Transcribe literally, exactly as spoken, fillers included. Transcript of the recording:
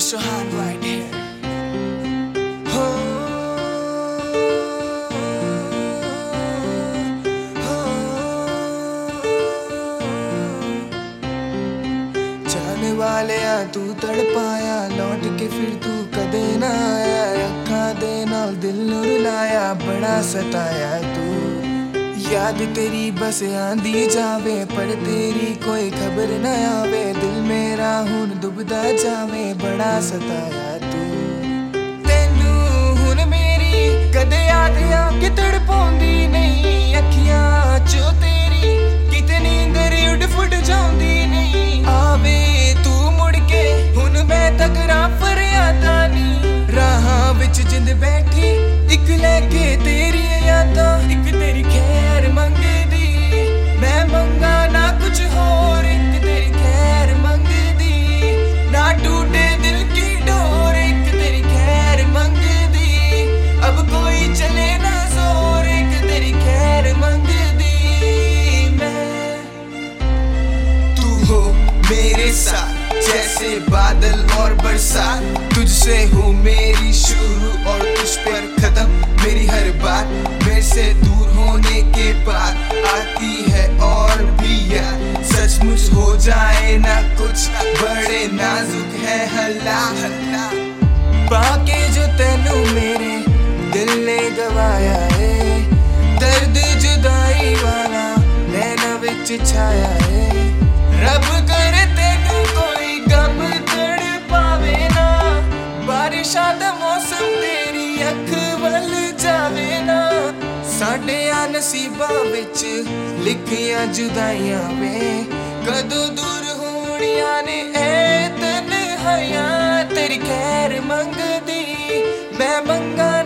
Raise your hand right here. Oh, oh, जाने वाले आ तू तड़पाया, लौट के फिर तू कदे ना आया। अखा दे नाल दिल नूं रुलाया, बड़ा सताया तू। याद तेरी बस आंदी जावे, पर तेरी कोई खबर न आवे। दिल मेरा हुन दुबदा जावे, बड़ा सताया तू। तेनू हुन मेरी कदे याद आके तड़पाउंदी नहीं। अखियां चो तेरी किते नींदर उड़ फुट जाउंदी नहीं। आवे तू मुड़ के हुन मैं तकरा फरियादा नी। राहां विच जिंद बैठी इक लेके तेरी यादां, इक तेरी खैर मंगदी। मैं मंगा ना कुछ होर, एक तेरी खैर मंगदी। ना टूटे दिल की डोर, एक तेरी खैर मंगदी। अब कोई चले ना जोर, एक तेरी खैर मंगदी। मैं तू हो मेरे साथ जैसे बादल और बरसात। तुझसे हो मेरी शुरू और तुझ पर खत्म मेरी हर बात। मेरे से दूर होने के बाद आती है और भी याद। सचमुच हो जाए ना कुछ, बड़े नाजुक है हल्ला हल्ला। बाके जो तेनू मेरे दिल ने गवाया है। दर्द जुदाई वाला नैना विच छाया है। रब करे तेनू कोई गम तड़ पावे ना। बारिशा दा मौसम तेरी अख वल जावे ना। साडे आ नसीबां विच लिखियां जुदाइयां वे। कदों दूर होणियां ने ए तन्हाइयां। तेरी खैर मंगदी मैं मंगा